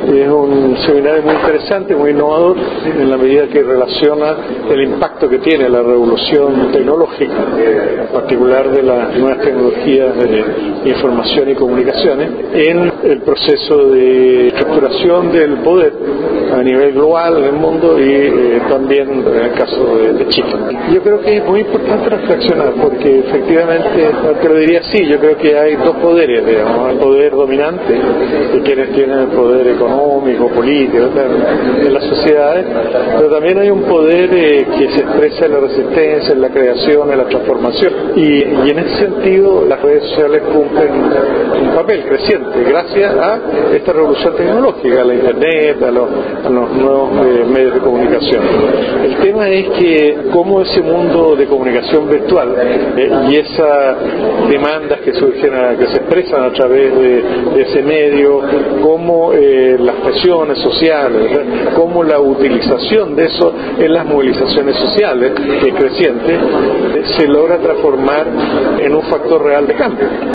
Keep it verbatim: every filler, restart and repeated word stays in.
Es un seminario muy interesante, muy innovador, en la medida que relaciona el impacto que tiene la revolución tecnológica, en particular de las nuevas tecnologías de información y comunicaciones, en el proceso de estructuración del poder a nivel global en el mundo y eh, también en el caso de, de Chile. Yo creo que es muy importante reflexionar porque efectivamente, te lo diría así, yo creo que hay dos poderes, digamos, el poder dominante, de quienes tienen el poder económico, político, en las sociedades, pero también hay un poder eh, que se expresa en la resistencia, en la creación, en la transformación. Y, y en ese sentido las redes sociales cumplen un papel creciente gracias a esta revolución tecnológica, a la internet, a los, a los nuevos eh, medios de comunicación. El tema es que cómo ese mundo de comunicación virtual eh, y esas demandas que surgen, a, que se expresan a través de, de ese medio, cómo eh, las presiones sociales, ¿verdad? Cómo la utilización de eso en las movilizaciones sociales, que es creciente, eh, se logra transformar en un factor real de cambio.